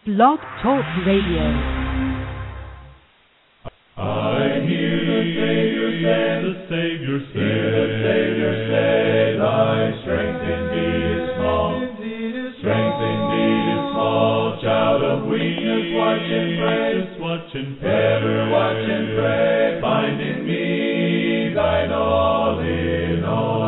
Blog Talk Radio. I hear the Savior say, thy strength indeed is small. Strength indeed is small. Child of weakness, watch and pray. Better watch and pray. Find in me thine all in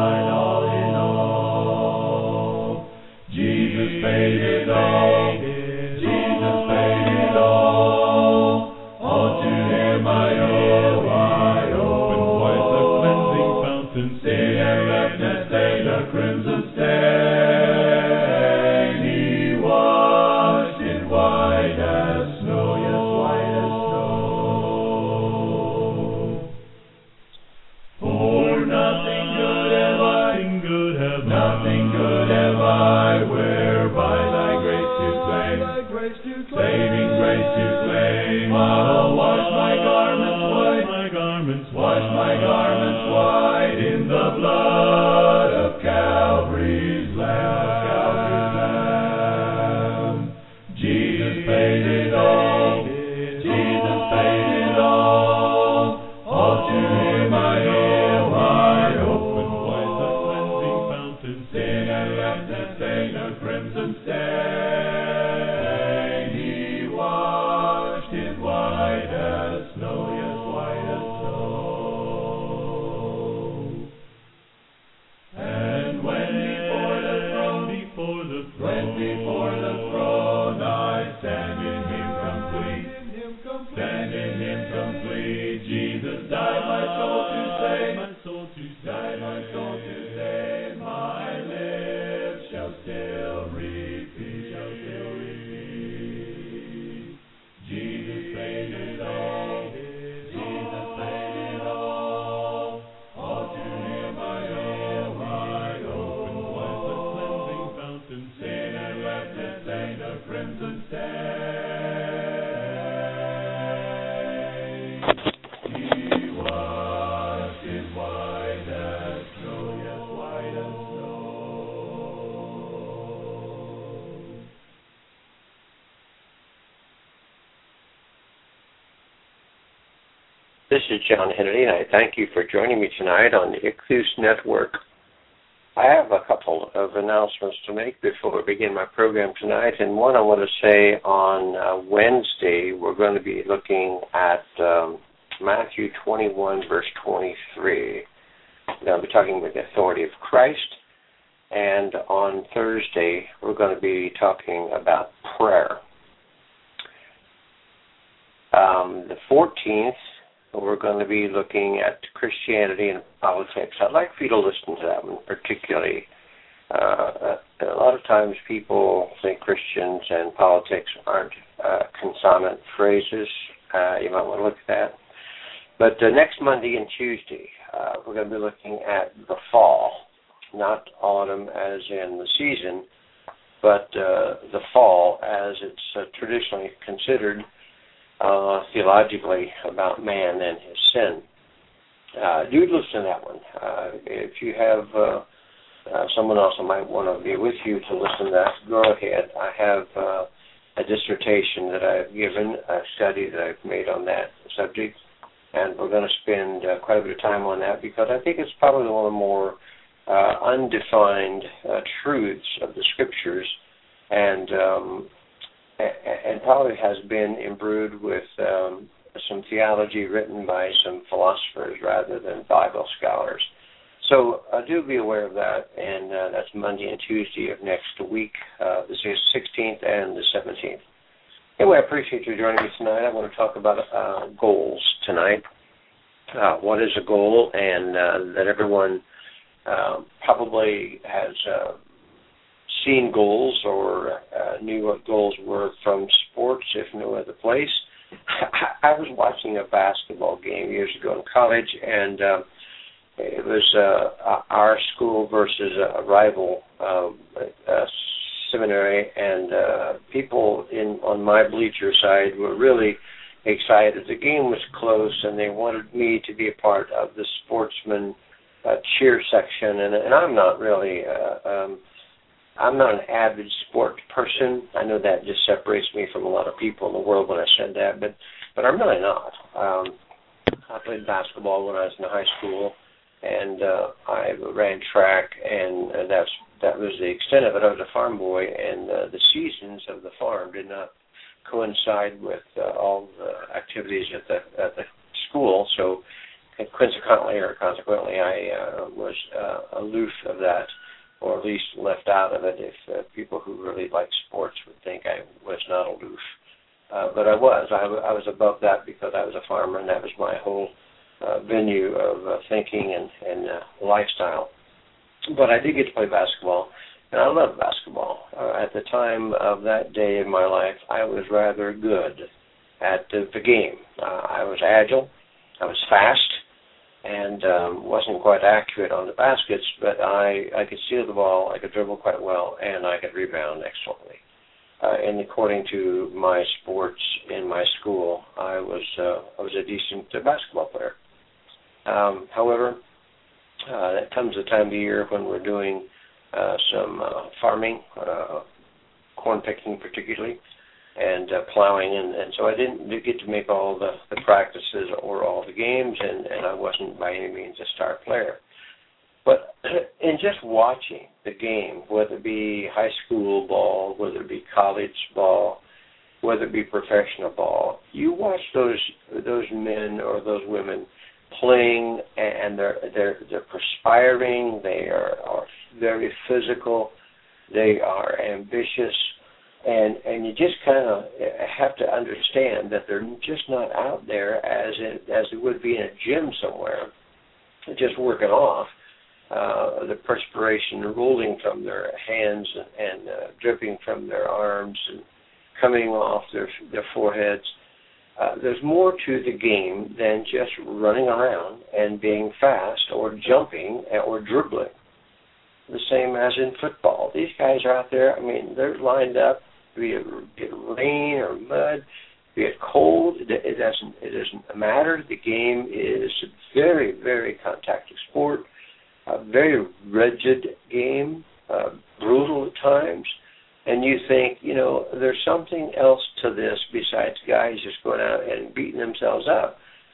all. Jesus paid it all. Jesus paid it all. All to him I owe. Open wide the cleansing fountain. Sin and redness stain, a crimson stain. He washed it white as snow. Yes, white as snow. For nothing good have I, nothing good have I, whereby thy grace to claim, saving grace to claim. I'll wash my garments white in the blood of Calvary's Lamb. Jesus paid it all. Jesus paid it all. All to him I owe. Open wide the cleansing fountain. Sin and redness stain, a crimson stain. He washed it white as snow. Yes, white as snow. And when before the throne I stand in him complete. Stand in him complete. Jesus died my soul to save. Died my soul to save. My lips shall still repeat. Jesus paid it all. Jesus paid it all. All to him I owe. Open wide the cleansing fountain. Sin and redness stain, a crimson stain. He washed it white as snow. Yes, white as snow. This is John Hennedy, and I thank you for joining me tonight on the Ichthus Network. I have a couple of announcements to make before we begin my program tonight, and one I want to say on Wednesday, we're going to be looking at Matthew 21, verse 23. We're going to be talking about the authority of Christ, and on Thursday, we're going to be talking about prayer. The 14th, we're going to be looking at Christianity and politics. I'd like for you to listen to that one particularly. A lot of times people think Christians and politics aren't consonant phrases. You might want to look at that. But next Monday and Tuesday, we're going to be looking at the fall, not autumn as in the season, but the fall as it's traditionally considered theologically about man and his sin. Do listen to that one. If you have someone else who might want to be with you to listen to that, go ahead. I have a dissertation that I've given, a study that I've made on that subject, and we're going to spend quite a bit of time on that because I think it's probably one of the more undefined truths of the Scriptures, and probably has been imbrued with some theology written by some philosophers rather than Bible scholars. So do be aware of that, and that's Monday and Tuesday of next week, the 16th and the 17th. Anyway, I appreciate you joining me tonight. I want to talk about goals tonight. What is a goal? And that everyone probably has seen goals or knew what goals were from sports, if no other place. I was watching a basketball game years ago in college, and it was our school versus a rival seminary, and people on my bleacher side were really excited. The game was close, and they wanted me to be a part of the sportsman cheer section, and I'm not really I'm not an avid sport person. I know that just separates me from a lot of people in the world when I said that, but I'm really not. I played basketball when I was in high school, and I ran track, and that was the extent of it. I was a farm boy, and the seasons of the farm did not coincide with all the activities at the school, so consequently, I was aloof of that, or at least left out of it. If people who really like sports would think I was not aloof. But I was above that because I was a farmer, and that was my whole venue of thinking and lifestyle. But I did get to play basketball, and I loved basketball. At the time of that day in my life, I was rather good at the game. I was agile, I was fast, and wasn't quite accurate on the baskets, but I could steal the ball, I could dribble quite well, and I could rebound excellently. And according to my sports in my school, I was a decent basketball player. However, that comes the time of the year when we're doing some farming, corn picking particularly, and plowing, and so I didn't get to make all the practices or all the games, and I wasn't by any means a star player. But in just watching the game, whether it be high school ball, whether it be college ball, whether it be professional ball, you watch those men or those women playing, and they're perspiring. They are very physical. They are ambitious, and you just kind of have to understand that they're just not out there as it would be in a gym somewhere, just working off. The perspiration rolling from their hands and dripping from their arms and coming off their foreheads. There's more to the game than just running around and being fast or jumping or dribbling. The same as in football. These guys are out there, I mean, they're lined up, be it rain or mud, be it cold, it doesn't matter. The game is a very, very contacted sport. A very rigid game, brutal at times, and you think, there's something else to this besides guys just going out and beating themselves up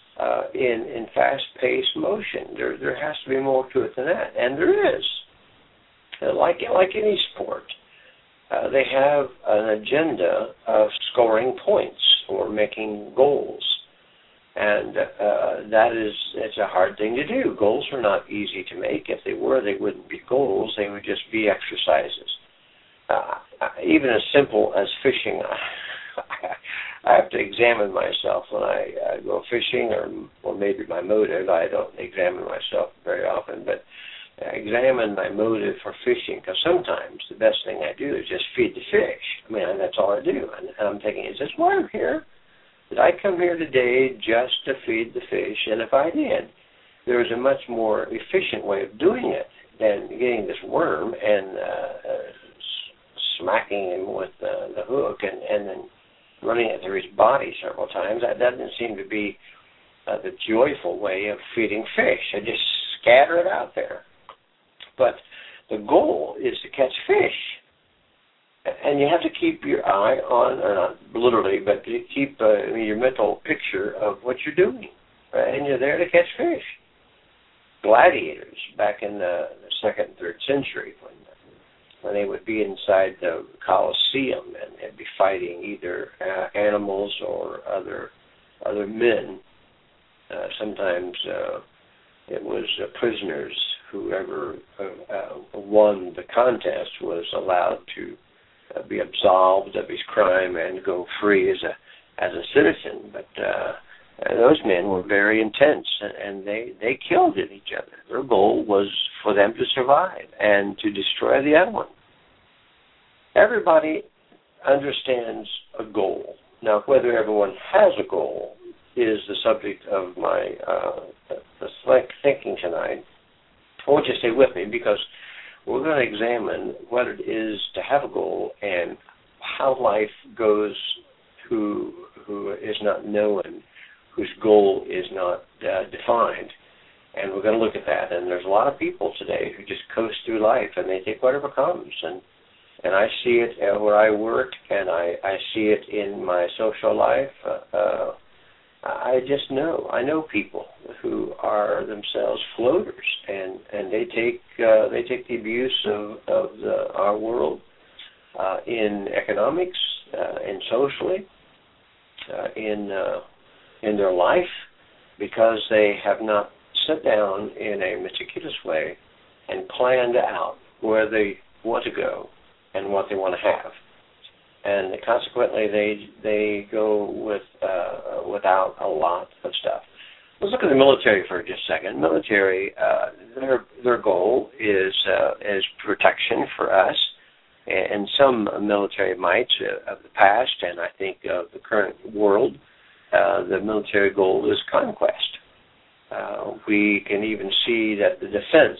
in fast-paced motion. There has to be more to it than that, and there is. Like any sport, they have an agenda of scoring points or making goals. And it's a hard thing to do. Goals are not easy to make. If they were, they wouldn't be goals. They would just be exercises. Even as simple as fishing, I have to examine myself when I go fishing, or maybe my motive. I don't examine myself very often, but I examine my motive for fishing, because sometimes the best thing I do is just feed the fish. I mean, that's all I do. And I'm thinking, is this why I'm here? Did I come here today just to feed the fish? And if I did, there was a much more efficient way of doing it than getting this worm and smacking him with the hook and then running it through his body several times. That doesn't seem to be the joyful way of feeding fish. I just scatter it out there. But the goal is to catch fish. And you have to keep your eye on, or not literally, but to keep your mental picture of what you're doing. Right? And you're there to catch fish. Gladiators back in the 2nd and 3rd century, when they would be inside the Colosseum and be fighting either animals or other men. Sometimes it was prisoners. Whoever won the contest was allowed to be absolved of his crime and go free as a citizen. But those men were very intense, and they killed each other. Their goal was for them to survive and to destroy the other one. Everybody understands a goal. Now, whether everyone has a goal is the subject of my thinking tonight. I want you to stay with me, because we're going to examine what it is to have a goal and how life goes who is not known, whose goal is not defined. And we're going to look at that. And there's a lot of people today who just coast through life, and they take whatever comes. And And I see it where I work, and I see it in my social life. I just know. I know people who are themselves floaters, and they take the abuse of our world in economics, and socially, in their life, because they have not sat down in a meticulous way and planned out where they want to go and what they want to have, and consequently they go without a lot of stuff. Let's look at the military for just a second. Military, their goal is protection for us, and some military might of the past, and I think of the current world, the military goal is conquest. We can even see that the defense,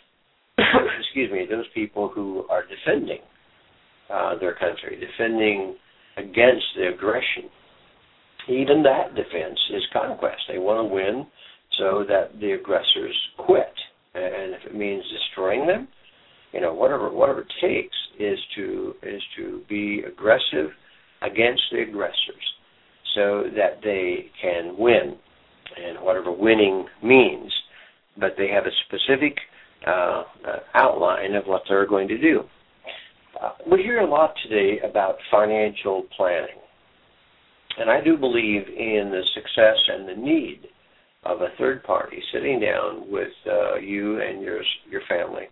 those people who are defending their country, defending against the aggression, even that defense is conquest. They want to win so that the aggressors quit, and if it means destroying them, whatever it takes is to be aggressive against the aggressors so that they can win, and whatever winning means, but they have a specific outline of what they're going to do. We hear a lot today about financial planning, and I do believe in the success and the need of a third party sitting down with you and your family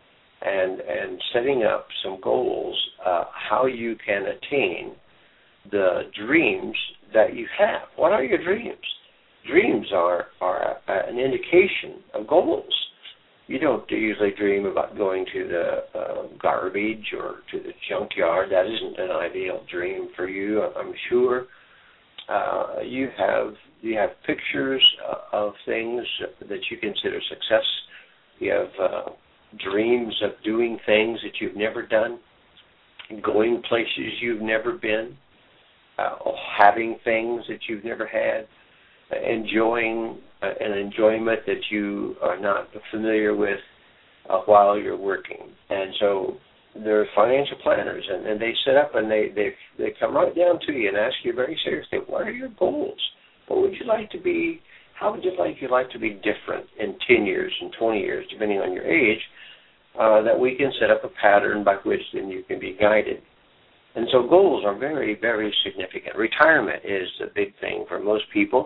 and setting up some goals, how you can attain the dreams that you have. What are your dreams? Dreams are an indication of goals. You don't usually dream about going to the garbage or to the junkyard. That isn't an ideal dream for you, I'm sure. You have pictures of things that you consider success. You have dreams of doing things that you've never done, going places you've never been, having things that you've never had, enjoying an enjoyment that you are not familiar with while you're working. And so they're financial planners, and they sit up and they come right down to you and ask you very seriously, what are your goals? What would you like to be? How would you like to be different in 10 years and 20 years, depending on your age, that we can set up a pattern by which then you can be guided. And so goals are very, very significant. Retirement is a big thing for most people.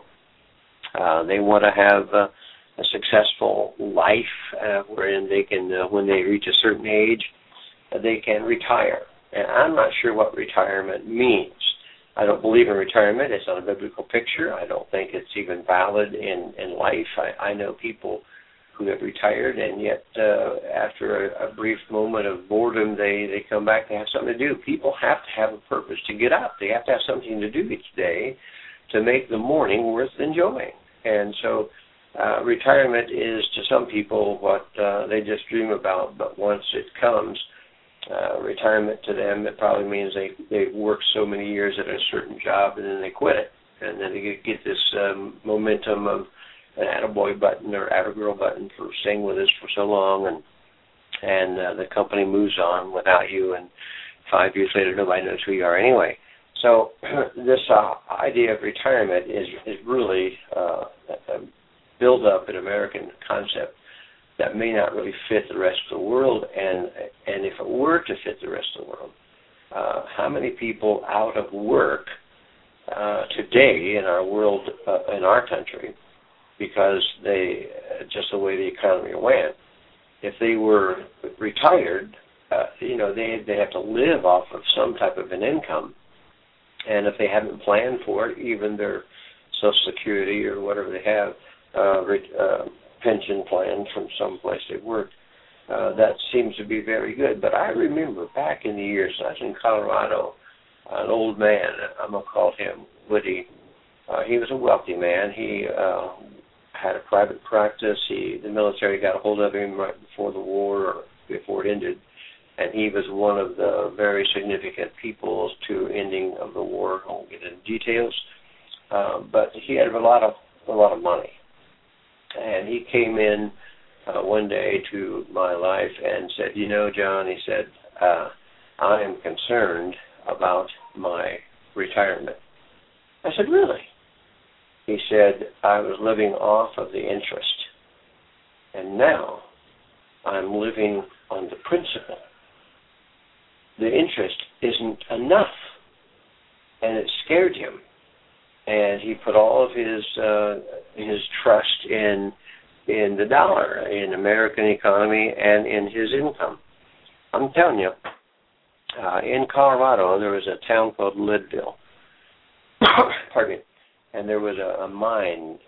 They want to have a successful life wherein they can, when they reach a certain age, they can retire. And I'm not sure what retirement means. I don't believe in retirement. It's not a biblical picture. I don't think it's even valid in life. I know people who have retired, and yet after a brief moment of boredom, they come back and have something to do. People have to have a purpose to get up. They have to have something to do each day to make the morning worth enjoying. And so retirement is to some people what they just dream about, but once it comes, retirement to them, it probably means they've worked so many years at a certain job and then they quit it. And then they get this momentum of an attaboy button or attagirl button for staying with us for so long, and the company moves on without you, and 5 years later nobody knows who you are anyway. So this idea of retirement is really a build-up an American concept that may not really fit the rest of the world, and if it were to fit the rest of the world, how many people out of work today in our world, in our country, because they, just the way the economy went, if they were retired, they have to live off of some type of an income, and if they haven't planned for it, even their Social Security or whatever they have, pension plan from some place they worked, that seems to be very good. But I remember back in the years, I was in Colorado, an old man, I'm going to call him Woody. He was a wealthy man. He had a private practice. The military got a hold of him right before the war, or before it ended, and he was one of the very significant people to ending of the war. I won't get into details, but he had a lot of money, and he came in one day to my life and said, John, he said, I am concerned about my retirement. I said, really? He said, I was living off of the interest, and now I'm living on the principal. The interest isn't enough, and it scared him. And he put all of his trust in the dollar, in American economy, and in his income. I'm telling you, in Colorado, there was a town called Leadville. Pardon me. And there was a mine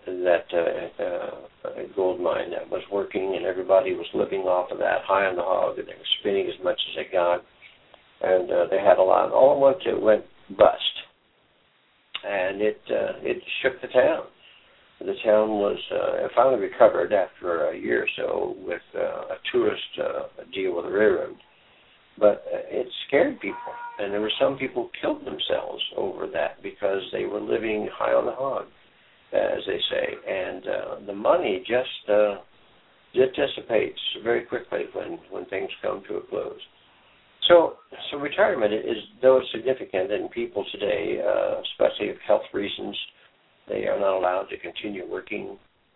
a gold mine that was working, and everybody was living off of that, high on the hog, and they were spending as much as they got. And they had a lot. All at once it went bust. And it shook the town. The town was finally recovered after a year or so with a tourist deal with the railroad. But it scared people, and there were some people who killed themselves over that because they were living high on the hog, as they say. And the money just dissipates very quickly when things come to a close. So retirement is, though it's significant, and people today, especially for health reasons, they are not allowed to continue working.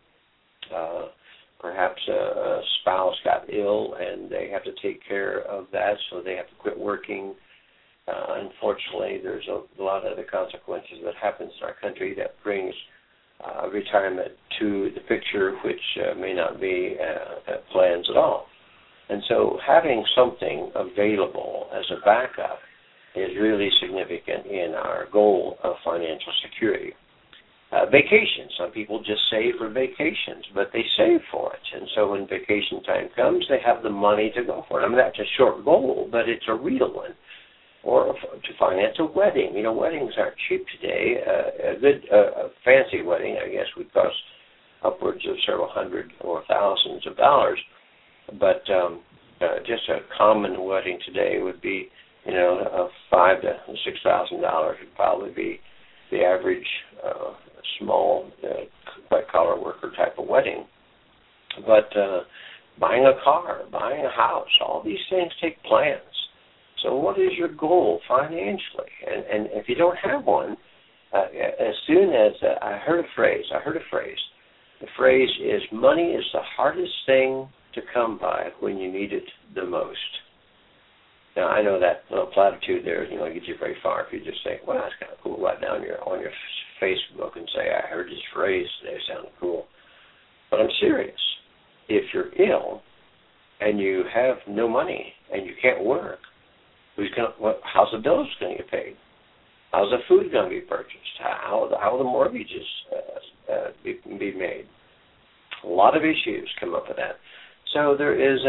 Perhaps a spouse got ill and they have to take care of that, so they have to quit working. Unfortunately, there's a lot of other consequences that happens in our country that brings retirement to the picture, which may not be plans at all. And so having something available as a backup is really significant in our goal of financial security. Vacations. Some people just save for vacations, but they save for it. And so when vacation time comes, they have the money to go for it. I mean, that's a short goal, but it's a real one. Or to finance a wedding. You know, weddings aren't cheap today. A good, fancy wedding, I guess, would cost upwards of several hundred or thousands of dollars. But just a common wedding today would be, $5,000 to $6,000 would probably be the average small white-collar worker type of wedding. But buying a car, buying a house, all these things take plans. So what is your goal financially? And if you don't have one, as soon as I heard a phrase. The phrase is, money is the hardest thing to come by when you need it the most. Now, I know that little platitude there, gets you very far if you just say, well, that's kind of cool, right down on your Facebook and say, I heard this phrase today, sounded cool. But I'm serious. If you're ill and you have no money and you can't work, how's the bills going to get paid? How's the food going to be purchased? How are the mortgages be made? A lot of issues come up with that. So there's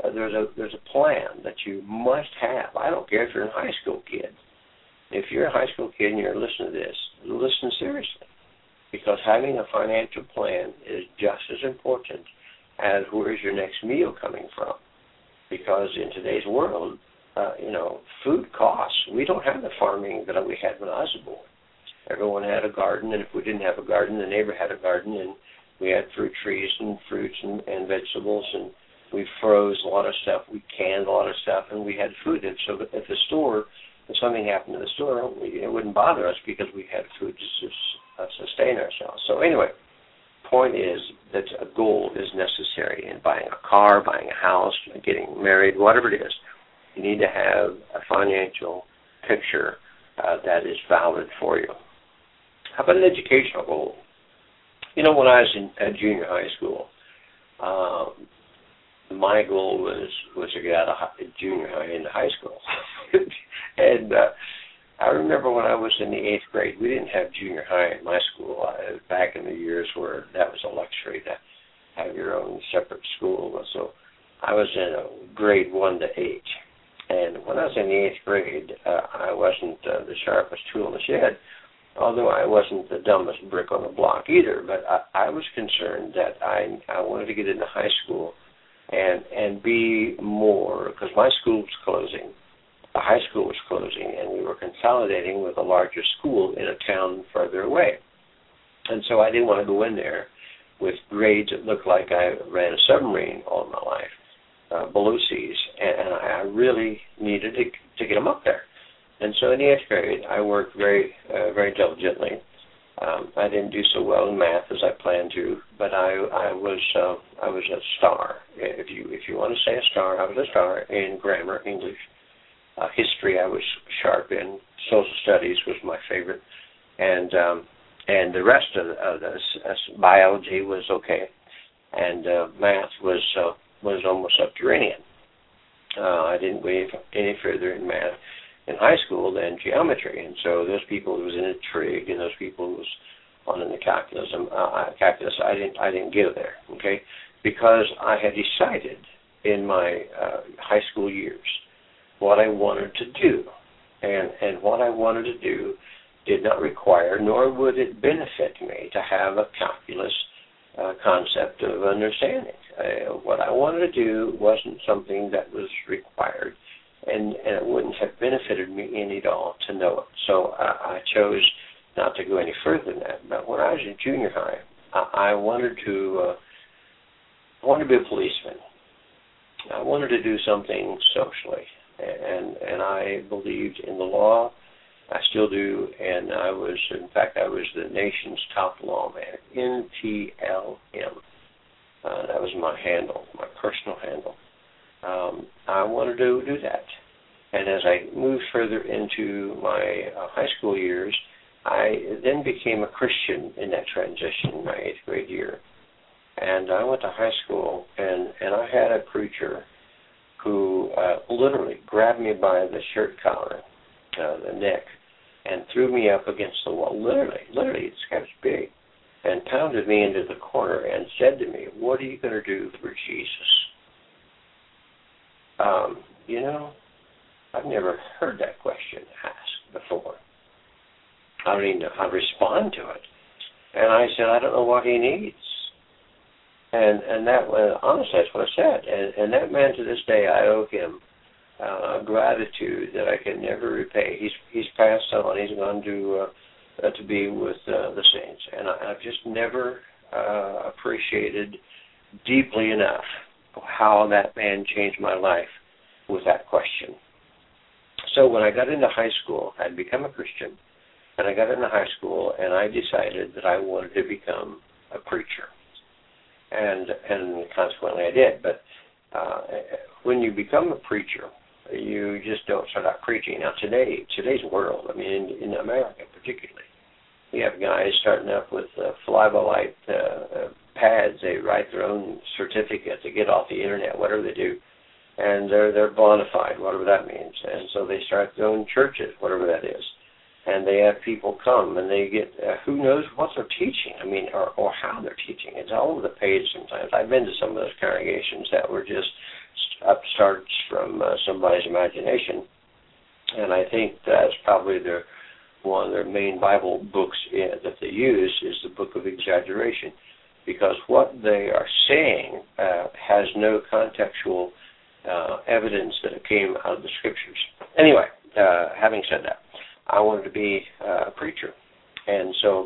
a plan that you must have. I don't care if you're a high school kid. If you're a high school kid and you're listening to this, listen seriously, because having a financial plan is just as important as where's your next meal coming from. Because in today's world, food costs. We don't have the farming that we had when I was born. Everyone had a garden, and if we didn't have a garden, the neighbor had a garden, and we had fruit trees and fruits and vegetables, and we froze a lot of stuff. We canned a lot of stuff, and we had food. And so if something happened to the store, it wouldn't bother us because we had food to sustain ourselves. So anyway, point is that a goal is necessary in buying a car, buying a house, getting married, whatever it is. You need to have a financial picture that is valid for you. How about an educational goal? When I was in junior high school, my goal was to get out of junior high into high school. And I remember when I was in the 8th grade, we didn't have junior high in my school. Back in the years where that was a luxury to have your own separate school. So I was in grade 1 to 8. And when I was in the 8th grade, I wasn't the sharpest tool in the shed, although I wasn't the dumbest brick on the block either. But I was concerned that I wanted to get into high school and be more, because my school was closing. The high school was closing, and we were consolidating with a larger school in a town further away. And so I didn't want to go in there with grades that looked like I ran a submarine all my life. below C's, and I really needed to get them up there. And so in the 8th grade, I worked very diligently. I didn't do so well in math as I planned to, but I was a star. If you want to say a star, I was a star in grammar, English, history. I was sharp in. Social studies was my favorite, and the rest of this, biology was okay, and math was almost subterranean. I didn't go any further in math in high school than geometry, and so those people who was in a trig and those people who was on in the calculus, I didn't go there, okay, because I had decided in my high school years what I wanted to do, and what I wanted to do did not require, nor would it benefit me to have a calculus concept of understanding. What I wanted to do wasn't something that was required, and it wouldn't have benefited me any at all to know it. So I chose not to go any further than that. But when I was in junior high, I wanted to be a policeman. I wanted to do something socially, and I believed in the law. I still do, and I was the nation's top lawman, NTLM. That was my handle, my personal handle. I wanted to do that. And as I moved further into my high school years, I then became a Christian in that transition in my 8th grade year. And I went to high school, and I had a preacher who literally grabbed me by the shirt collar, the neck, and threw me up against the wall. Literally, this guy was big, and pounded me into the corner and said to me, "What are you going to do for Jesus?" I've never heard that question asked before. I don't even know how to respond to it. And I said, I don't know what he needs. And that, honestly, that's what I said. And that man, to this day, I owe him gratitude that I can never repay. He's passed on. He's gone to be with the saints. And I've just never appreciated deeply enough how that man changed my life with that question. So when I got into high school, I'd become a Christian, and I got into high school, and I decided that I wanted to become a preacher. And consequently I did. But when you become a preacher, you just don't start out preaching. Now today's world, I mean in America particularly, you have guys starting up with fly-by-light pads. They write their own certificate to get off the internet, whatever they do. And they're bona fide, whatever that means. And so they start their own churches, whatever that is. And they have people come, and they get, who knows what they're teaching, I mean, or how they're teaching. It's all over the page sometimes. I've been to some of those congregations that were just upstarts from somebody's imagination. And I think that's probably one of their main Bible books that they use is the Book of Exaggeration, because what they are saying has no contextual evidence that it came out of the Scriptures. Anyway, having said that, I wanted to be a preacher. And so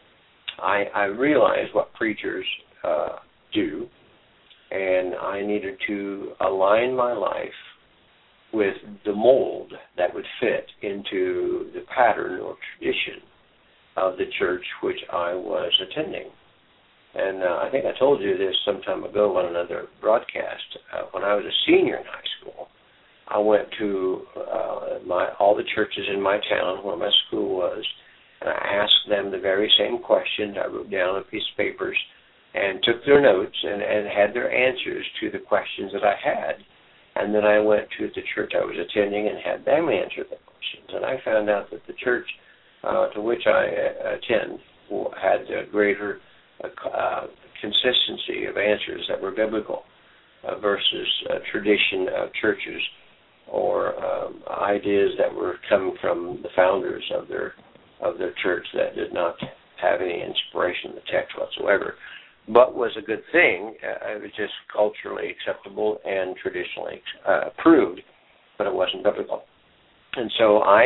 I realized what preachers do, and I needed to align my life with the mold that would fit into the pattern or tradition of the church which I was attending. And I think I told you this some time ago on another broadcast. When I was a senior in high school, I went to all the churches in my town where my school was, and I asked them the very same question. I wrote down on a piece of papers and took their notes and had their answers to the questions that I had. And then I went to the church I was attending and had them answer the questions. And I found out that the church to which I attend had a greater consistency of answers that were biblical versus tradition of churches or ideas that were coming from the founders of their church that did not have any inspiration in the text whatsoever, but was a good thing. It was just culturally acceptable and traditionally approved, but it wasn't biblical. And so I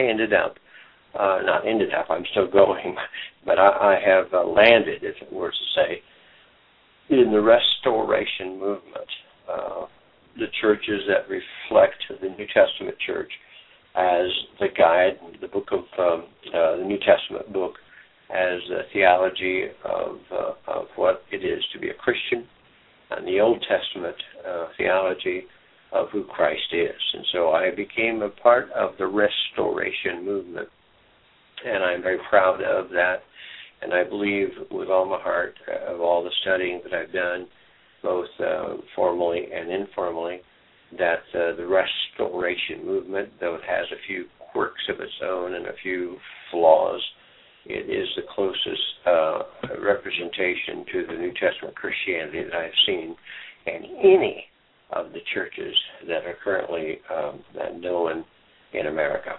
I'm still going, but I have landed, if it were to say, in the restoration movement the churches that reflect the New Testament church as the guide, the book of the New Testament book, as the theology of what it is to be a Christian, and the Old Testament theology of who Christ is. And so I became a part of the Restoration movement, and I'm very proud of that. And I believe with all my heart of all the studying that I've done, both formally and informally, that the Restoration movement, though it has a few quirks of its own and a few flaws, it is the closest representation to the New Testament Christianity that I've seen in any of the churches that are currently known in America.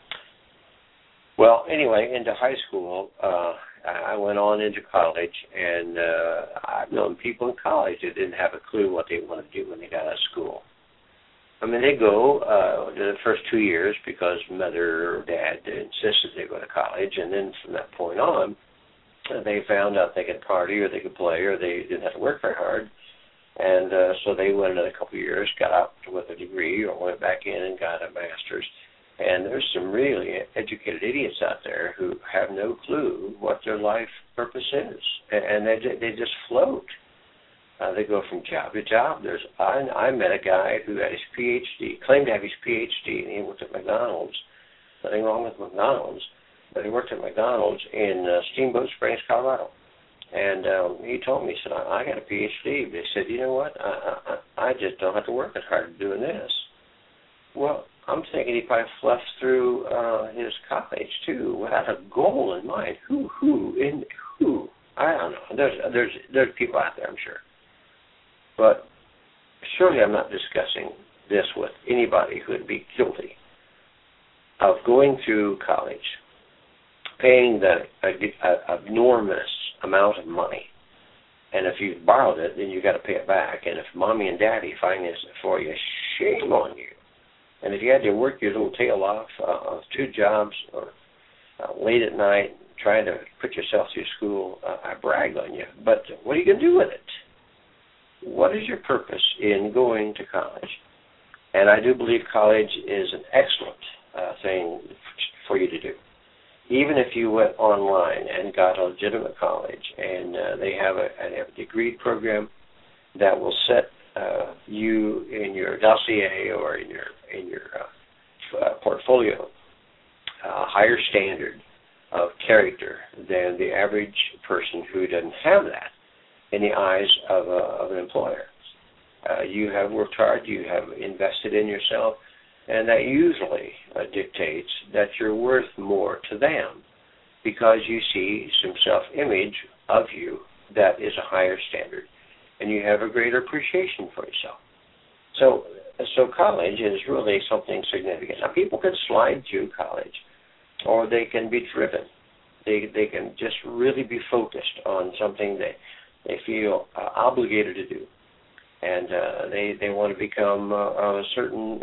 Well, anyway, into high school, I went on into college, and I've known people in college that didn't have a clue what they wanted to do when they got out of school. I mean, they go the first 2 years because mother or dad insisted they go to college, and then from that point on, they found out they could party or they could play or they didn't have to work very hard. And so they went another couple of years, got out with a degree, or went back in and got a master's. And there's some really educated idiots out there who have no clue what their life purpose is, and they just float. They go from job to job. I met a guy who had his PhD, claimed to have his PhD, and he worked at McDonald's. Nothing wrong with McDonald's, but he worked at McDonald's in Steamboat Springs, Colorado. And he told me, he said, I got a PhD. They said, you know what, I just don't have to work as hard doing this. Well, I'm thinking he probably fluffed through his college, too, without a goal in mind. Who? I don't know. There's people out there, I'm sure. But surely I'm not discussing this with anybody who would be guilty of going through college, paying the enormous amount of money, and if you've borrowed it, then you've got to pay it back. And if mommy and daddy finance it for you, shame on you. And if you had to work your little tail off of 2 jobs or late at night trying to put yourself through school, I brag on you. But what are you going to do with it? What is your purpose in going to college? And I do believe college is an excellent thing for you to do. Even if you went online and got a legitimate college, and they have a degree program that will set you in your dossier or in your portfolio a higher standard of character than the average person who doesn't have that in the eyes of an employer. You have worked hard, you have invested in yourself, and that usually dictates that you're worth more to them because you see some self-image of you that is a higher standard, and you have a greater appreciation for yourself. So college is really something significant. Now, people can slide through college, or they can be driven. They can just really be focused on something that they feel obligated to do, and they want to become a certain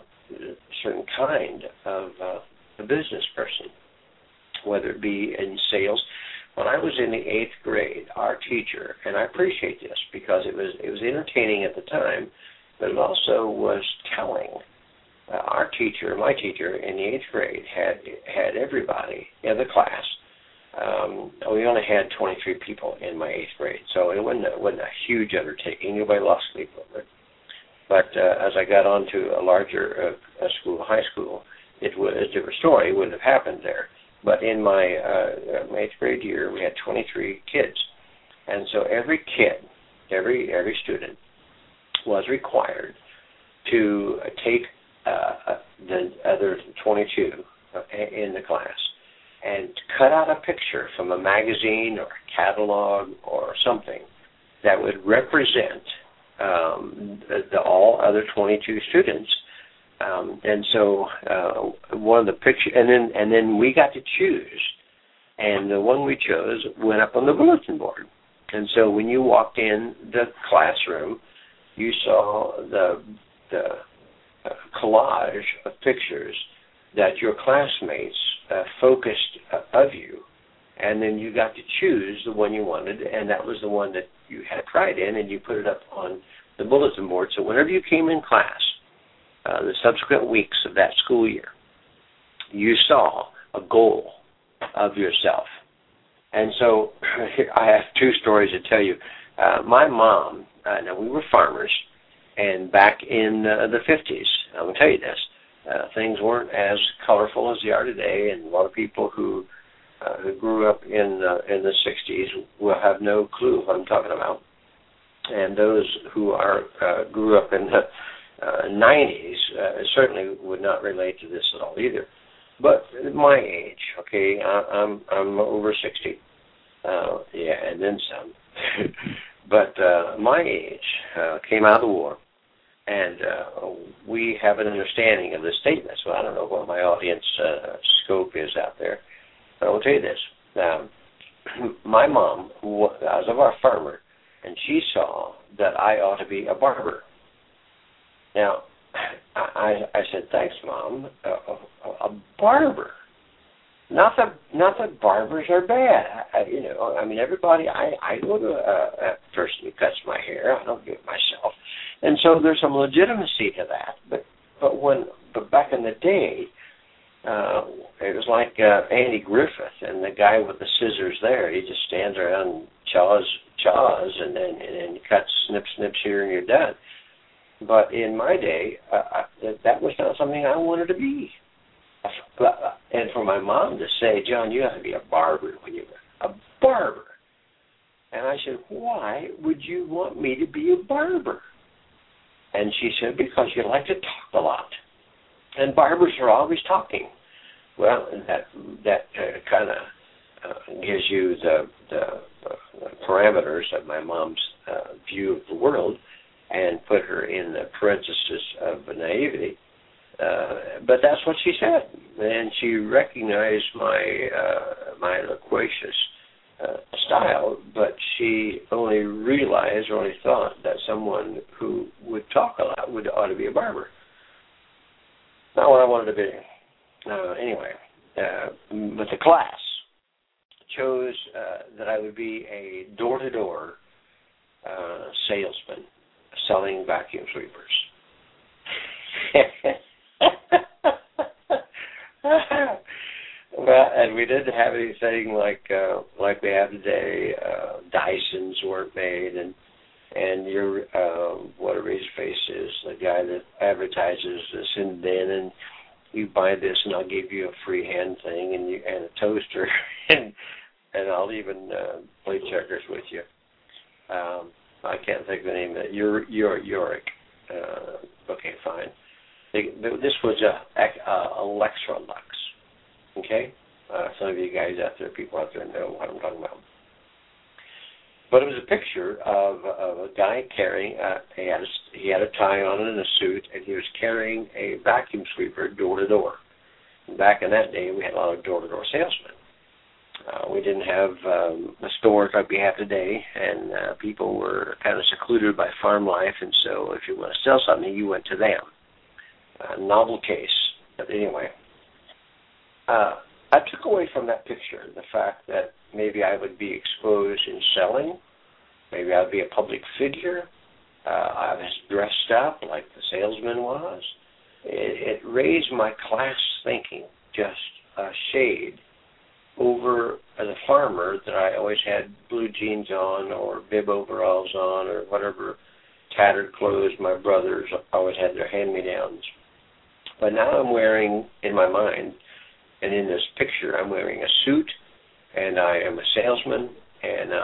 kind of a business person, whether it be in sales. When I was in the 8th grade, our teacher, and I appreciate this because it was entertaining at the time, but it also was telling. Our teacher, my teacher in the 8th grade, had everybody in the class. We only had 23 people in my 8th grade, so it wasn't a huge undertaking. Nobody lost sleep over it. But as I got on to a larger school, high school, it was a different story. It wouldn't have happened there. But in my 8th grade year, we had 23 kids. And so every kid, every student was required to take the other 22 in the class and cut out a picture from a magazine or a catalog or something that would represent all other 22 students. And so one of the pictures, and then we got to choose, and the one we chose went up on the bulletin board. And so when you walked in the classroom, you saw the collage of pictures that your classmates focused of you, and then you got to choose the one you wanted, and that was the one that you had pride in, and you put it up on the bulletin board, so whenever you came in class, the subsequent weeks of that school year, you saw a goal of yourself. And so I have two stories to tell you. My mom, now we were farmers, and back in the 50s, I'm going to tell you this, things weren't as colorful as they are today, and a lot of people who grew up in the 60s will have no clue what I'm talking about. And those who grew up in the 90s certainly would not relate to this at all either. But my age, okay, I'm over 60, and then some. But my age came out of the war, and we have an understanding of the statement. So I don't know what my audience scope is out there, but I will tell you this. My mom was of our farmer, and she saw that I ought to be a barber. Now, I said, thanks, Mom. A barber. Not that barbers are bad. Everybody, I go to a person who cuts my hair. I don't do it myself. And so there's some legitimacy to that. But back in the day, it was like Andy Griffith and the guy with the scissors there. He just stands around and chaws, and then cuts, snips here, and you're done. But in my day, that was not something I wanted to be. And for my mom to say, John, you have to be a barber when you were a barber. And I said, why would you want me to be a barber? And she said, because you like to talk a lot. And barbers are always talking. Well, that kind of gives you the parameters of my mom's view of the world, and put her in the parenthesis of naivety. But that's what she said. And she recognized my loquacious style, but she only thought that someone who would talk a lot ought to be a barber. Not what I wanted to be. But the class chose that I would be a door-to-door salesman selling vacuum sweepers. Well, and we didn't have anything like we have today. Dysons weren't made, and your whatever his face is, the guy that advertises this and then, and you buy this and I'll give you a free hand thing and a toaster, and I'll even play checkers with you. I can't think of the name of it. Yorick. Okay, fine. This was a Electrolux. Okay? Some of you guys out there, people out there know what I'm talking about. But it was a picture of a guy carrying, he had a tie on and a suit, and he was carrying a vacuum sweeper door to door. Back in that day, we had a lot of door-to-door salesmen. We didn't have the stores like we have today, and people were kind of secluded by farm life, and so if you want to sell something, you went to them. Novel case. But anyway, I took away from that picture the fact that maybe I would be exposed in selling, maybe I would be a public figure, I was dressed up like the salesman was. It raised my class thinking just a shade over as a farmer that I always had blue jeans on or bib overalls on or whatever tattered clothes my brothers always had their hand-me-downs. But now I'm wearing, in my mind, and in this picture, I'm wearing a suit, and I am a salesman, and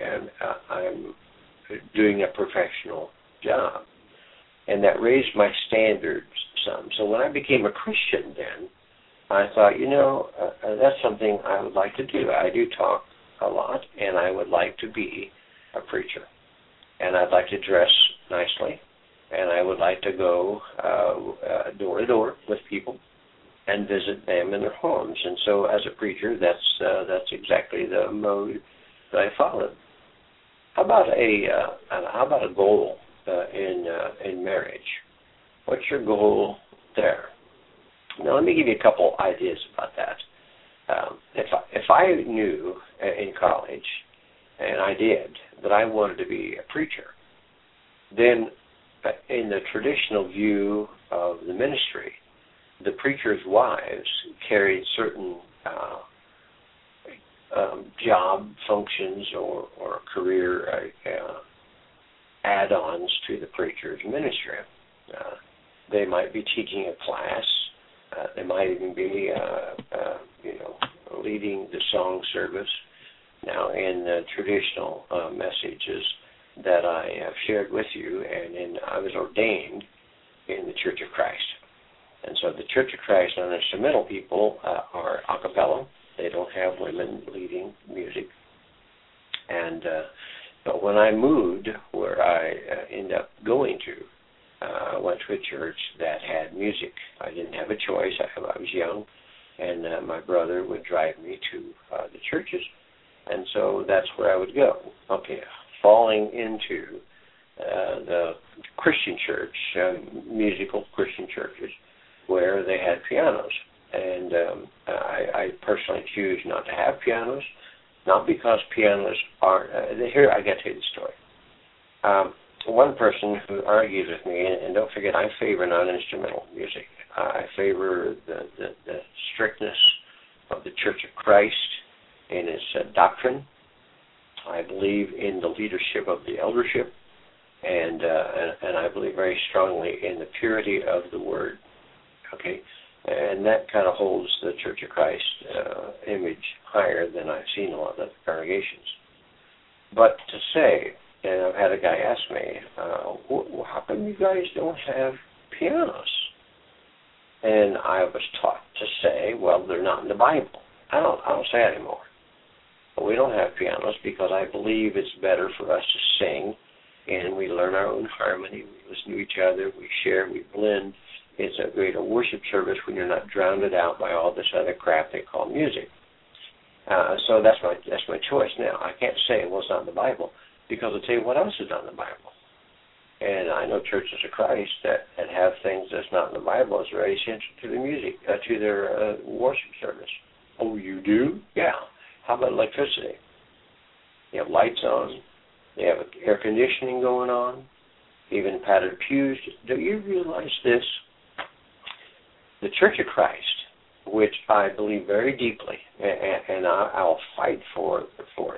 I'm doing a professional job. And that raised my standards some. So when I became a Christian then, I thought, that's something I would like to do. I do talk a lot, and I would like to be a preacher. And I'd like to dress nicely, and I would like to go door to door with people and visit them in their homes. And so as a preacher, that's exactly the mode that I followed. How about a goal in marriage? What's your goal there? Now, let me give you a couple ideas about that. If I knew in college, and I did, that I wanted to be a preacher, then in the traditional view of the ministry, the preacher's wives carried certain job functions or career add-ons to the preacher's ministry. They might be teaching a class. They might even be, leading the song service. Now, in the traditional messages that I have shared with you, I was ordained in the Church of Christ. And so the Church of Christ non-instrumental people are a cappella. They don't have women leading music. And but when I moved, where I ended up going to, I went to a church that had music. I didn't have a choice. I was young, and my brother would drive me to the churches. And so that's where I would go. Okay, falling into the Christian church, musical Christian churches, where they had pianos. And I personally choose not to have pianos, not because pianos are... here, I got to tell you the story. One person who argues with me, and don't forget, I favor non-instrumental music. I favor the strictness of the Church of Christ in its doctrine. I believe in the leadership of the eldership, and I believe very strongly in the purity of the Word. Okay, and that kind of holds the Church of Christ image higher than I've seen a lot of congregations. But to say, and I've had a guy ask me, how come you guys don't have pianos? And I was taught to say, well, they're not in the Bible. I don't say that anymore. But we don't have pianos because I believe it's better for us to sing, and we learn our own harmony. We listen to each other. We share. We blend. It's a greater worship service when you're not drowned out by all this other crap they call music. So that's my choice now. I can't say, well, it's not in the Bible, because I'll tell you what else is not in the Bible. And I know churches of Christ that have things that's not in the Bible is very essential to the music, to their worship service. Oh, you do? Yeah. How about electricity? They have lights on. They have air conditioning going on, even padded pews. Do you realize this? The Church of Christ, which I believe very deeply, and I'll fight for it.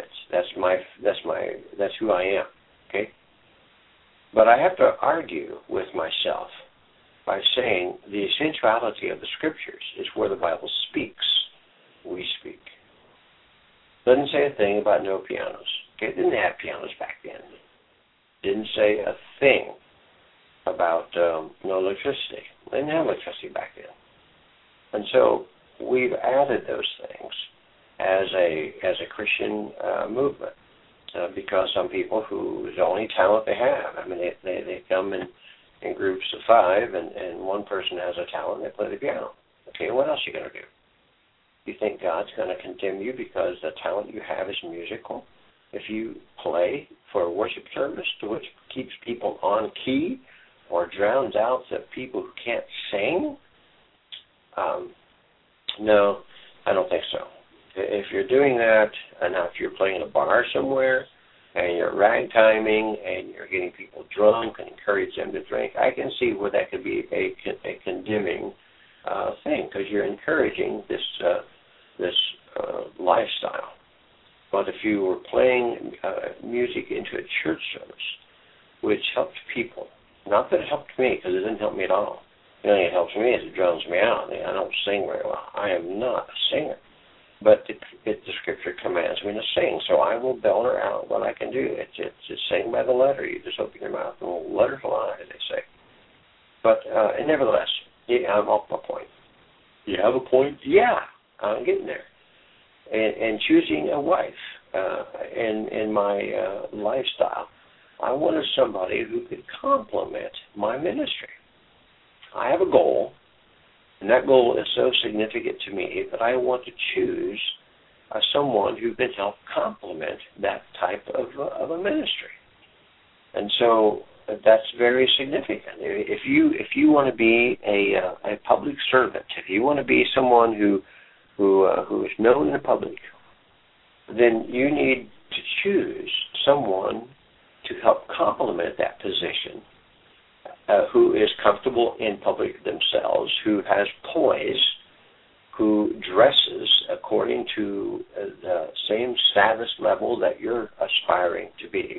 That's who I am. Okay. But I have to argue with myself by saying the essentiality of the Scriptures is where the Bible speaks. We speak. Doesn't say a thing about no pianos. Okay, it didn't have pianos back then. Didn't say a thing about no electricity. They didn't have electricity back then. And so we've added those things as a Christian movement because some people whose only talent they have. I mean, they come in groups of 5, and one person has a talent, they play the piano. Okay, what else are you going to do? You think God's going to condemn you because the talent you have is musical? If you play for a worship service to which keeps people on key or drowns out the people who can't sing? No, I don't think so. If you're doing that, and now if you're playing in a bar somewhere and you're ragtiming and you're getting people drunk and encourage them to drink, I can see where that could be a condemning thing, because you're encouraging this lifestyle. But if you were playing music into a church service, which helped people, not that it helped me, because it didn't help me at all. The only thing that helps me is it drowns me out. I don't sing very well. I am not a singer. But the Scripture commands me to sing, so I will belter out what I can do. It's just sing by the letter. You just open your mouth and let it fly, as they say. But nevertheless, yeah, I'm off my point. You have a point? Yeah, I'm getting there. And choosing a wife in my lifestyle, I wanted somebody who could complement my ministry. I have a goal, and that goal is so significant to me that I want to choose someone who can help complement that type of a ministry. And so that's very significant. If you want to be a public servant, if you want to be someone who is known in the public, then you need to choose someone to help complement that position who is comfortable in public themselves, who has poise, who dresses according to the same status level that you're aspiring to be,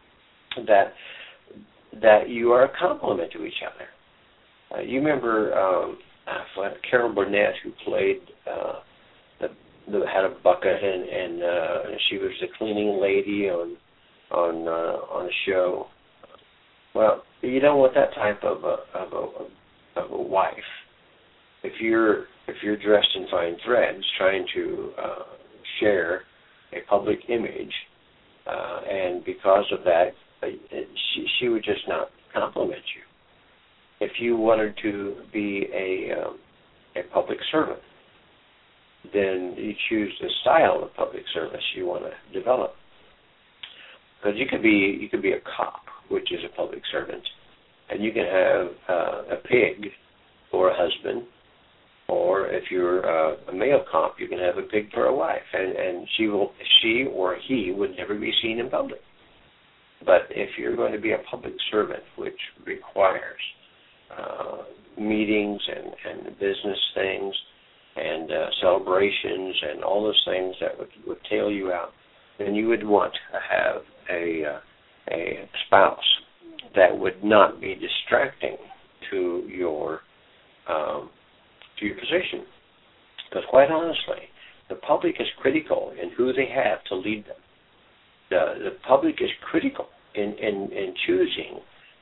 that you are a complement to each other. You remember Carol Burnett, who played had a bucket, and she was the cleaning lady on a show. Well, you don't want that type of a wife. If you're dressed in fine threads, trying to share a public image, and because of that, she would just not compliment you. If you wanted to be a public servant, then you choose the style of public service you want to develop. Because you could be a cop, which is a public servant, and you can have a pig for a husband, or if you're a male cop, you can have a pig for a wife, and she or he would never be seen in public. But if you're going to be a public servant, which requires meetings and business things and celebrations and all those things that would tail you out, then you would want to have a spouse that would not be distracting to your position. Because quite honestly, the public is critical in who they have to lead them. The public is critical in choosing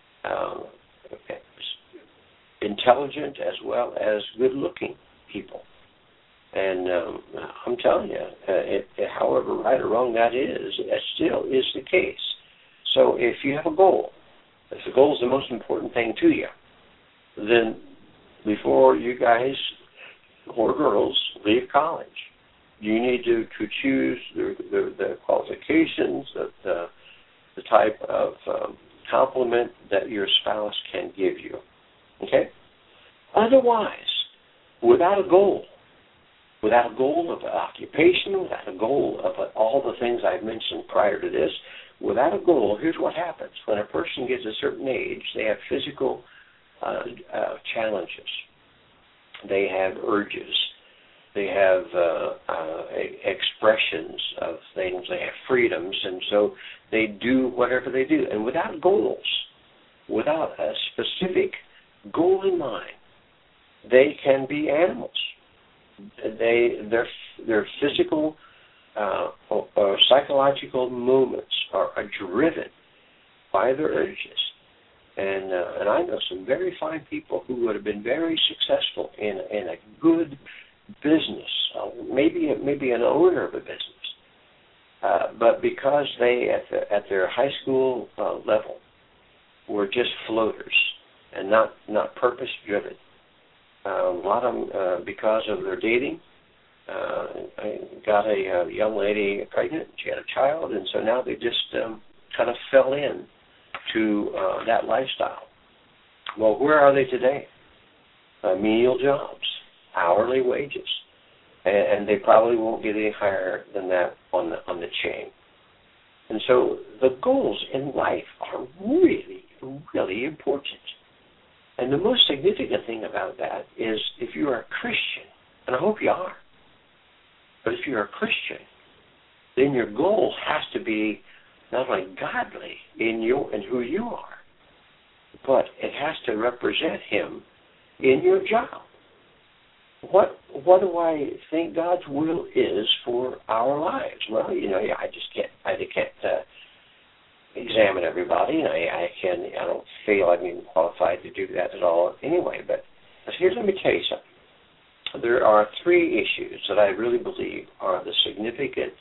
intelligent as well as good-looking people. And I'm telling you, however right or wrong that is, it still is the case. So if you have a goal, if the goal is the most important thing to you, then before you guys or girls leave college, you need to choose the qualifications, the type of compliment that your spouse can give you. Okay? Otherwise, without a goal of an occupation, without a goal of all the things I've mentioned prior to this, without a goal, here's what happens. When a person gets a certain age, they have physical challenges. They have urges. They have expressions of things. They have freedoms, and so they do whatever they do. And without goals, without a specific goal in mind, they can be animals. Their physical or psychological movements are driven by their urges. And I know some very fine people who would have been very successful in a good business, maybe an owner of a business, but because they at their high school level were just floaters and not purpose driven. A lot of them, because of their dating, I got a young lady pregnant. She had a child, and so now they just kind of fell in to that lifestyle. Well, where are they today? Menial jobs, hourly wages, and they probably won't get any higher than that on the chain. And so the goals in life are really, really important. And the most significant thing about that is if you are a Christian, and I hope you are, but if you're a Christian, then your goal has to be not only godly in who you are, but it has to represent Him in your job. What do I think God's will is for our lives? Well, I can't examine everybody, and I don't feel I'm even qualified to do that at all anyway. But here's, let me tell you something. There are three issues that I really believe are the significant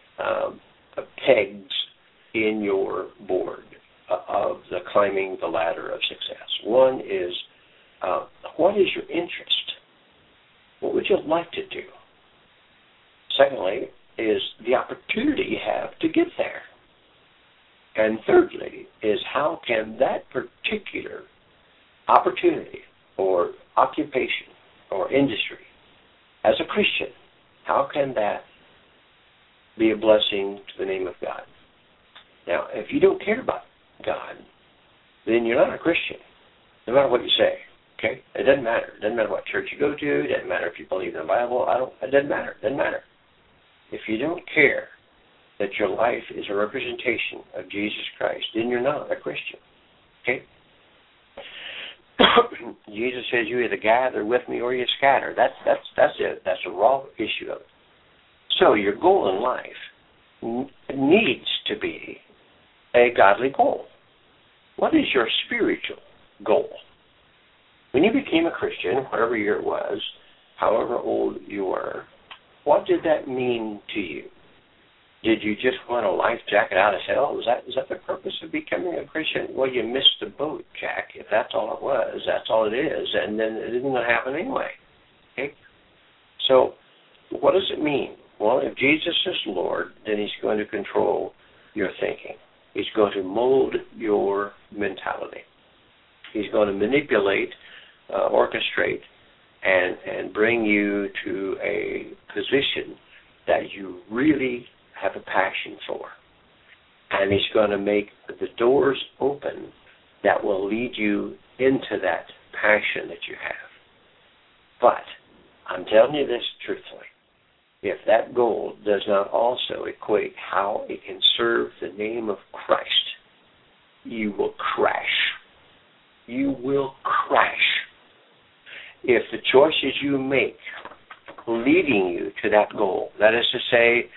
pegs in your board of the climbing the ladder of success. One is, what is your interest? What would you like to do? Secondly, is the opportunity you have to get there. And thirdly, is how can that particular opportunity or occupation or industry, as a Christian, how can that be a blessing to the name of God? Now, if you don't care about God, then you're not a Christian. no matter what you say. Okay? It doesn't matter. It doesn't matter what church you go to. It doesn't matter if you believe in the Bible. It doesn't matter. It doesn't matter. If you don't care that your life is a representation of Jesus Christ, then you're not a Christian. Okay? Jesus says you either gather with me or you scatter. That's it. That's a raw issue of it. So your goal in life needs to be a godly goal. What is your spiritual goal? When you became a Christian, whatever year it was, however old you were, what did that mean to you? Did you just want a life jacket out of hell? Is that the purpose of becoming a Christian? Well, you missed the boat, Jack. If that's all it was, that's all it is, and then it isn't going to happen anyway. Okay? So what does it mean? Well, if Jesus is Lord, then he's going to control your thinking. He's going to mold your mentality. He's going to manipulate, orchestrate, and bring you to a position that you really have a passion for. And he's going to make the doors open that will lead you into that passion that you have. But I'm telling you this truthfully. If that goal does not also equate how it can serve the name of Christ, you will crash. You will crash. If the choices you make leading you to that goal, that is to say,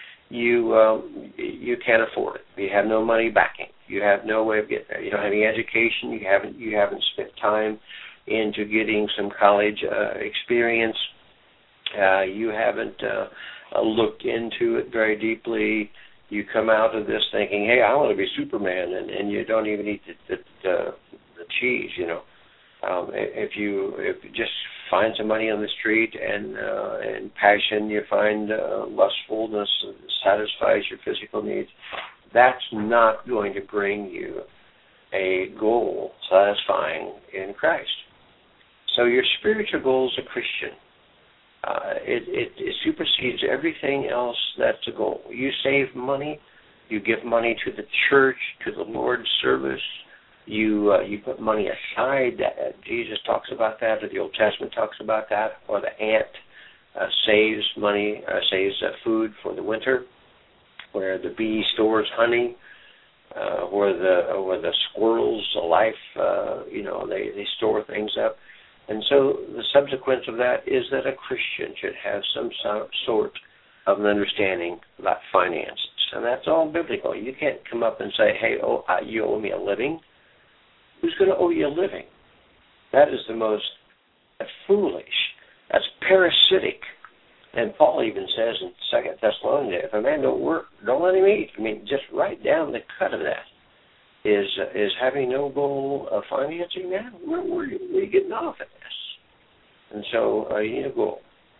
you can't afford it. You have no money backing. You have no way of getting there. You don't have any education. You haven't spent time into getting some college experience. You haven't looked into it very deeply. You come out of this thinking, hey, I want to be Superman, and you don't even eat the cheese, you know. If you just find some money on the street and passion, you find lustfulness satisfies your physical needs, that's not going to bring you a goal satisfying in Christ. So your spiritual goal as a Christian, it supersedes everything else that's a goal. You save money, you give money to the church, to the Lord's service, you put money aside. Jesus talks about that, or the Old Testament talks about that, or the ant saves money, saves food for the winter, where the bee stores honey, where the squirrels, the life, they store things up. And so the subsequence of that is that a Christian should have some sort of an understanding about finances. And that's all biblical. You can't come up and say, hey, you owe me a living. Who's going to owe you a living? That is the most foolish. That's parasitic. And Paul even says in 2 Thessalonians, if a man don't work, don't let him eat. I mean, just right down the cut of that is having no goal of financing that. Where are you getting off at this? And so you need a goal.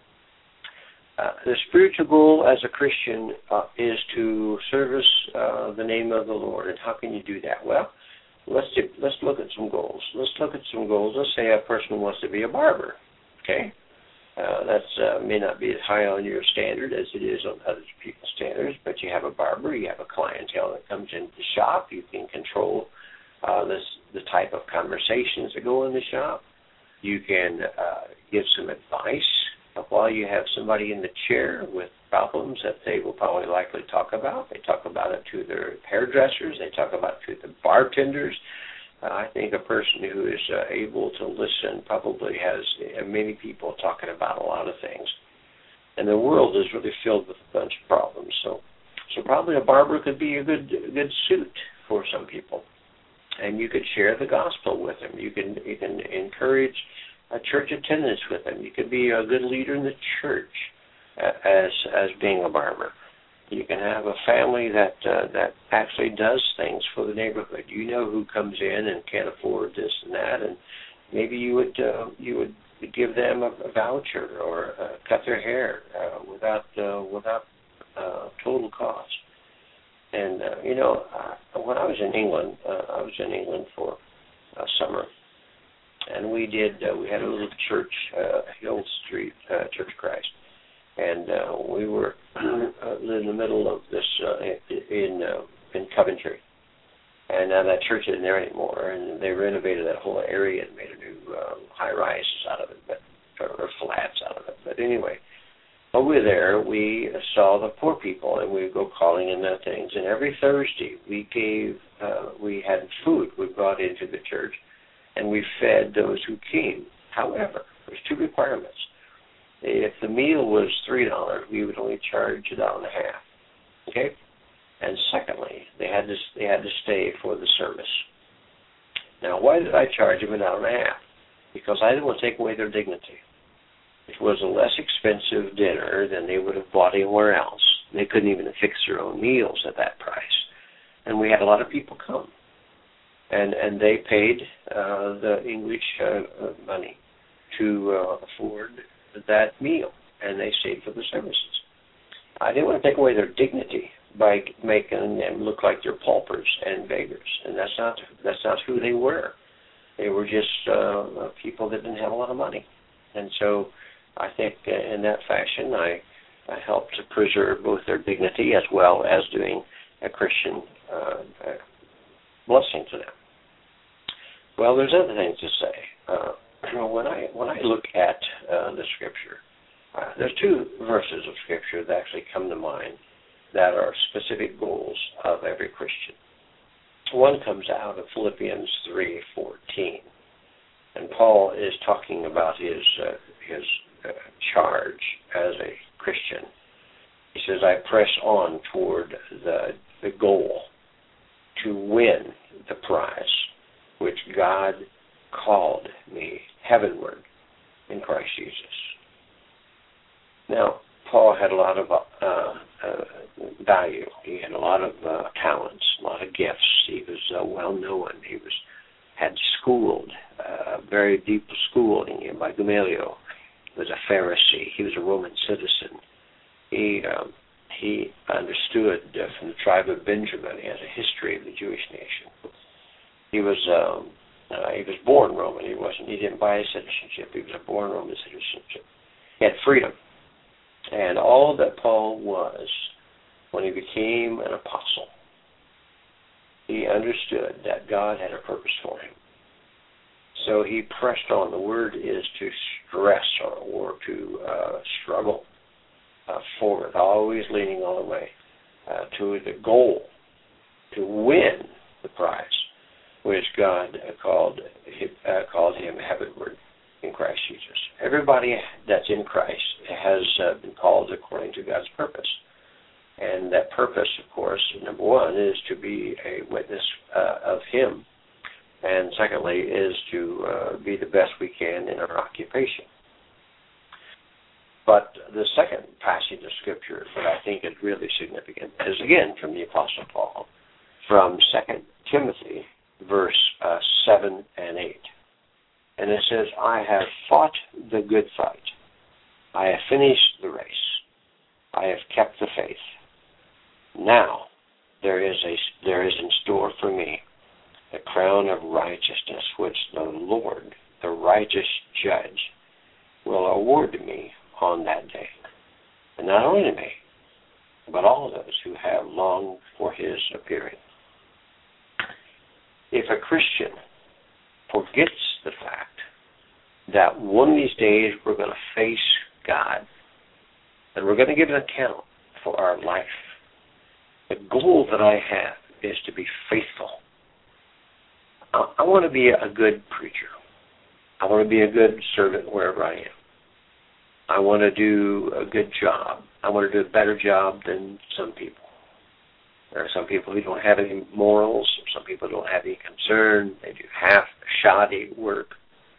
The spiritual goal as a Christian is to service the name of the Lord. And how can you do that? Well, let's look at some goals. Let's say a person wants to be a barber. Okay, that's may not be as high on your standard as it is on other people's standards, but you have a barber, you have a clientele that comes into the shop. You can control the type of conversations that go in the shop. You can give some advice while you have somebody in the chair with problems that they will probably likely talk about. They talk about it to their hairdressers. They talk about it to the bartenders. I think a person who is able to listen probably has many people talking about a lot of things. And the world is really filled with a bunch of problems. So probably a barber could be a good suit for some people. And you could share the gospel with them. You can encourage a church attendance with them. You could be a good leader in the church as being a barber. You can have a family that actually does things for the neighborhood. You know who comes in and can't afford this and that, and maybe you would give them a voucher or cut their hair without total cost. And when I was in England, for a summer, and we had a little church, Hill Street Church of Christ. And we were in the middle of this in Coventry, And now that church isn't there anymore, and they renovated that whole area and made a new high-rises out of it, or flats out of it. But anyway, over there we saw the poor people, and we would go calling in their things. And every Thursday we had food we brought into the church, and we fed those who came. However, there's two requirements. If the meal was $3, we would only charge $1.50. Okay? And secondly, they had to stay for the service. Now, why did I charge them $1.50? Because I didn't want to take away their dignity. It was a less expensive dinner than they would have bought anywhere else. They couldn't even fix their own meals at that price. And we had a lot of people come. And they paid the English money to afford that meal, and they stayed for the services. I didn't want to take away their dignity by making them look like they're paupers and beggars, and that's not who they were. They were just people that didn't have a lot of money. And so I think in that fashion I helped to preserve both their dignity as well as doing a Christian blessing to them. Well, there's other things to say. When I look at the Scripture, there's two verses of Scripture that actually come to mind that are specific goals of every Christian. One comes out of Philippians 3:14, and Paul is talking about his charge as a Christian. He says, "I press on toward the goal to win the prize which God called me heavenward in Christ Jesus." Now, Paul had a lot of value. He had a lot of talents, a lot of gifts. He was well known. He had schooled, very deep schooling by Gamaliel. He was a Pharisee. He was a Roman citizen. He understood from the tribe of Benjamin. He has a history of the Jewish nation. He was born Roman. He didn't buy a citizenship. He was a born Roman citizenship. He had freedom. And all that Paul was, when he became an apostle, he understood that God had a purpose for him. So he pressed on. The word is to stress or to struggle forward, always leaning all the way to the goal, to win the prize, which God called him heavenward in Christ Jesus. Everybody that's in Christ has been called according to God's purpose. And that purpose, of course, number one, is to be a witness of Him. And secondly, is to be the best we can in our occupation. But the second passage of Scripture that I think is really significant is, again, from the Apostle Paul, from 2 Timothy, verse 7 and 8. And it says, "I have fought the good fight. I have finished the race. I have kept the faith. Now there is in store for me the crown of righteousness, which the Lord, the righteous judge, will award to me on that day. And not only to me, but all those who have longed for His appearing." If a Christian forgets the fact that one of these days we're going to face God, and we're going to give an account for our life, the goal that I have is to be faithful. I want to be a good preacher. I want to be a good servant wherever I am. I want to do a good job. I want to do a better job than some people. There are some people who don't have any morals. Some people don't have any concern. They do half-shoddy work.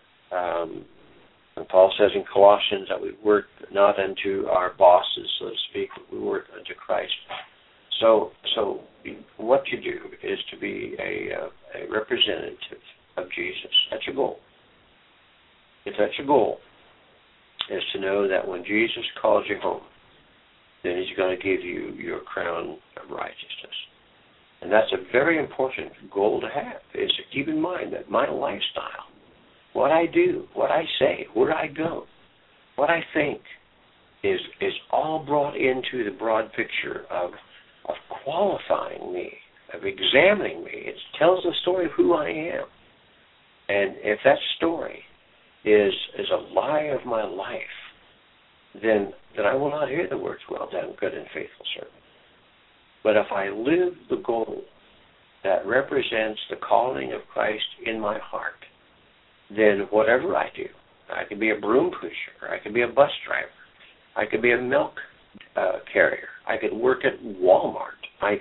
And Paul says in Colossians that we work not unto our bosses, so to speak, but we work unto Christ. So what you do is to be a representative of Jesus. That's your goal. If that's your goal, is to know that when Jesus calls you home, then He's going to give you your crown of righteousness. And that's a very important goal to have, is to keep in mind that my lifestyle, what I do, what I say, where I go, what I think, is all brought into the broad picture of qualifying me of examining me. It tells the story of who I am. And if that story is a lie of my life, then I will not hear the words, well done, good and faithful servant. But if I live the goal that represents the calling of Christ in my heart, then whatever I do, I could be a broom pusher, I could be a bus driver, I could be a milk carrier, I could work at Walmart, I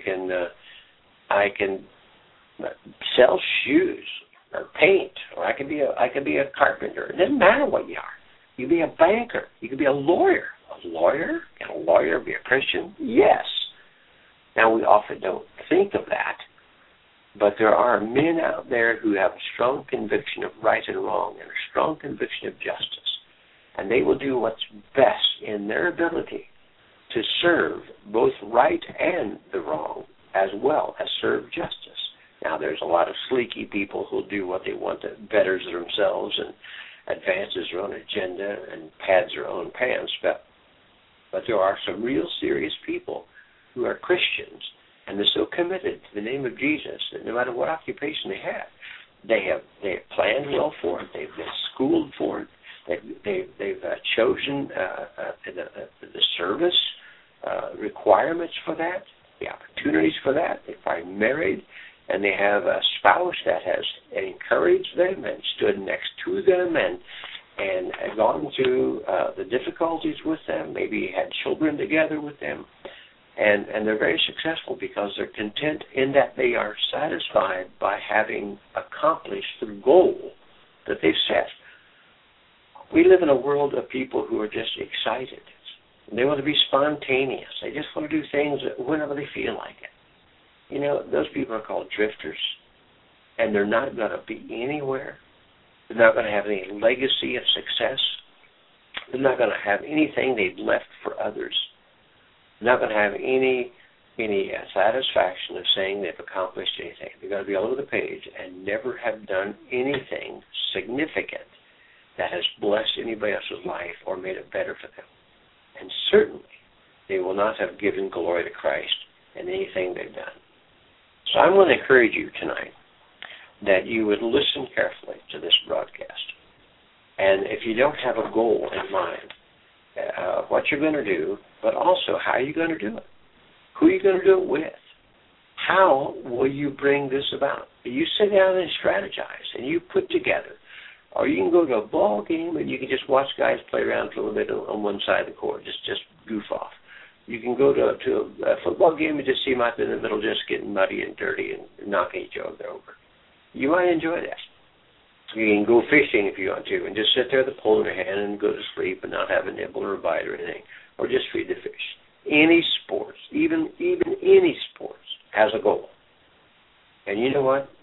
can sell shoes or paint, or I could be a carpenter. It doesn't matter what you are. You can be a banker. You can be a lawyer. A lawyer? Can a lawyer be a Christian? Yes. Now, we often don't think of that, but there are men out there who have a strong conviction of right and wrong and a strong conviction of justice, and they will do what's best in their ability to serve both right and the wrong, as well as serve justice. Now, there's a lot of sleeky people who'll do what they want that betters themselves and advances their own agenda and pads their own pants, but there are some real serious people who are Christians, and they're so committed to the name of Jesus that no matter what occupation they have planned well for it, they've been schooled for it, they've chosen the service requirements for that, the opportunities for that. They're probably married, and they have a spouse that has encouraged them and stood next to them and gone through the difficulties with them, maybe had children together with them, and they're very successful because they're content in that they are satisfied by having accomplished the goal that they've set. We live in a world of people who are just excited. They want to be spontaneous. They just want to do things whenever they feel like it. You know, those people are called drifters, and they're not going to be anywhere. They're not going to have any legacy of success. They're not going to have anything they've left for others. They're not going to have any satisfaction of saying they've accomplished anything. They're going to be all over the page and never have done anything significant that has blessed anybody else's life or made it better for them. And certainly, they will not have given glory to Christ in anything they've done. So I'm going to encourage you tonight that you would listen carefully to this broadcast. And if you don't have a goal in mind, what you're going to do, but also how you're going to do it. Who are you going to do it with? How will you bring this about? You sit down and strategize, and you put together. Or you can go to a ball game, and you can just watch guys play around for a little bit on one side of the court, just goof off. You can go to a football game and just see them out in the middle just getting muddy and dirty and knocking each other over. You might enjoy that. You can go fishing if you want to and just sit there with a pole in your hand and go to sleep and not have a nibble or a bite or anything, or just feed the fish. Any sports, even any sports, has a goal. And you know what?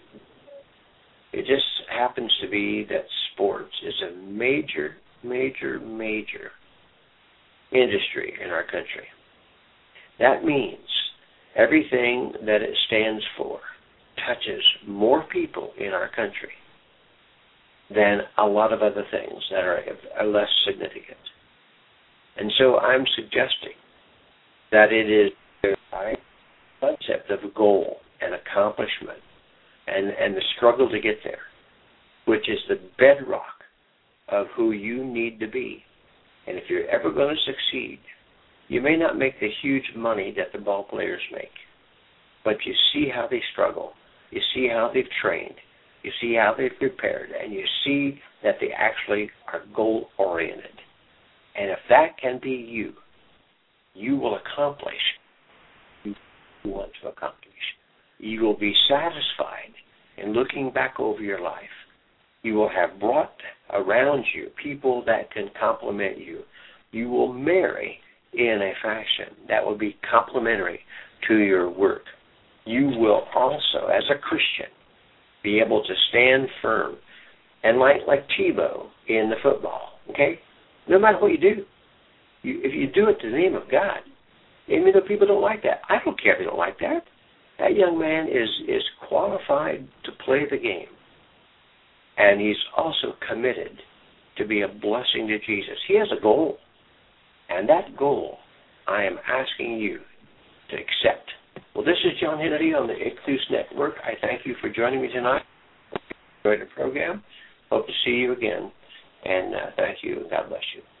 It just happens to be that sports is a major, major, major industry in our country. That means everything that it stands for touches more people in our country than a lot of other things that are less significant. And so I'm suggesting that it is the concept of a goal and accomplishment and the struggle to get there, which is the bedrock of who you need to be. And if you're ever going to succeed, you may not make the huge money that the ball players make, but you see how they struggle. You see how they've trained. You see how they've prepared. And you see that they actually are goal-oriented. And if that can be you, you will accomplish what you want to accomplish. You will be satisfied in looking back over your life. You will have brought around you people that can complement you. You will marry in a fashion that will be complementary to your work. You will also, as a Christian, be able to stand firm and like Tebow in the football, okay? No matter what you do, if you do it to the name of God, even though people don't like that, I don't care if they don't like that. That young man is qualified to play the game. And he's also committed to be a blessing to Jesus. He has a goal. And that goal, I am asking you to accept Well, this is John Hannity on the Ictus Network. I thank you for joining me tonight. Enjoyed the program. Hope to see you again. And thank you. God bless you.